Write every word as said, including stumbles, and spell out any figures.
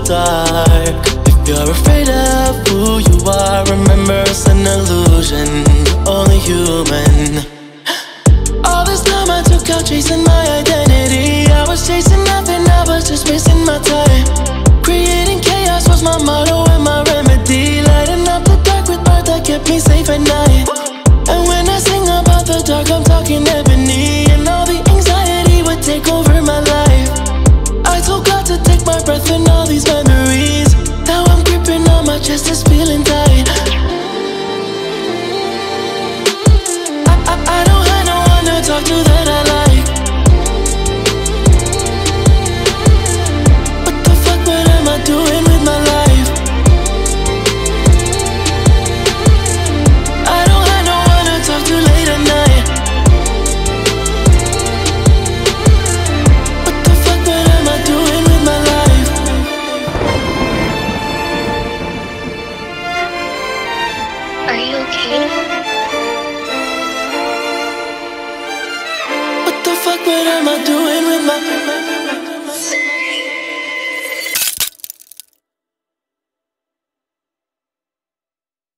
dark. If you're afraid of who you are, remember it's an illusion, you're only human. All this time I took out chasing my identity. I was chasing nothing, I was just wasting my time. Creating chaos was my motto and my remedy. Lighting up the dark with art that kept me safe at night. And when I sing about the dark, I'm talking ebony. And all the anxiety would take over my life. I told God to take my breath in all these memories. Now I'm gripping on my chest, it's feeling tight. I, I, I don't have no one to talk to that I like. What the fuck, what am I doing with my life? I don't have no one to talk to late at night. What the fuck, what am I doing with my life? Are you okay? What the fuck, what am I doing with my